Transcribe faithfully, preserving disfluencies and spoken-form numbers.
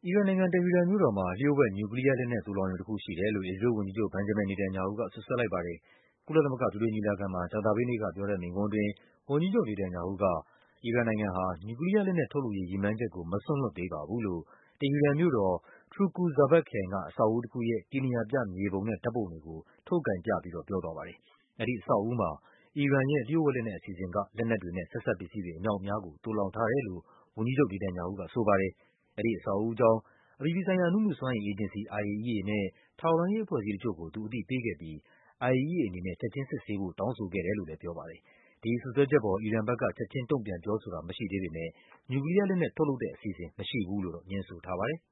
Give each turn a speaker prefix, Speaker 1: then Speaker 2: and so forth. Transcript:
Speaker 1: အီရန်နိုင်ငံ၊ တဟီရန်မြို့တော်မှာ လျှို့ဝှက် နျူကလီးယားလက်နက် သိုလှောင်ရုံတခုရှိတယ်လို့ အစ္စရေးလ်ဝန်ကြီးချုပ် Benjamin Netanyahu က စွပ်စွဲလိုက်ပါတယ်။ ကုလသမဂ္ဂ အထွေထွေညီလာခံမှာ ကြာသပတေးနေ့ကပြောတဲ့မိန့်ခွန်းအတွင်း ဝန်ကြီးချုပ် Netanyahu က အီရန်နိုင်ငံဟာ နျူကလီးယားလက်နက် ထုတ်လုပ်ရေး ရည်မှန်းချက်ကို မစွန့်လွှတ်သေးပါဘူးလို့ တဟီရန်မြို့တော်၊ Trouku Zabad ခရိုင်က အဆောက်အဦးတခုရဲ့ တည်နေရာပြမြေပုံနဲ့ ဓာတ်ပုံတွေကို ထုတ်ကိုင်ပြပြီးတော့ ပြောသွားပါတယ်။ အဲဒီအဆောက်အဦးမှာ အီရန်ရဲ့ လျှို့ဝှက်လက်နက်အစီအစဉ်က လက်နက်တွေနဲ့ ဆက်စပ်ပစ္စည်းတွေ အမြောက်အများကို သိုလှောင်ထားတယ်လို့ ဝန်ကြီးချုပ် Netanyahu ကဆိုပါတယ်။ အဲဒီအဆောက်အဦးအကြောင်း အပြည်ပြည်ဆိုင်ရာ အနုမြူစွမ်းအင်အေဂျင်စီ အိုင်အေအီးအေ နဲ့ ထောက်လှမ်းရေးအဖွဲ့အစည်းတချို့ကို သူ အသိပေးခဲ့ပြီး အိုင်အေအီးအေအနေနဲ့ ချက်ခြင်းစစ်ဆေးဖို့ တောင်းဆိုခဲ့တယ်လို့လည်း ပြောပါတယ်။ ဒီစွပ်စွဲချက်အပေါ် အီရန်ဘက်က ချက်ခြင်း တုန့်ပြန်ပြောဆိုတာ မရှိသေးပေမယ့် နျူကလီးယားလက်နက် ထုတ်လုပ်တဲ့အစီအစဉ် မရှိဘူးလို့တော့ ငြင်းဆိုထားပါတယ်။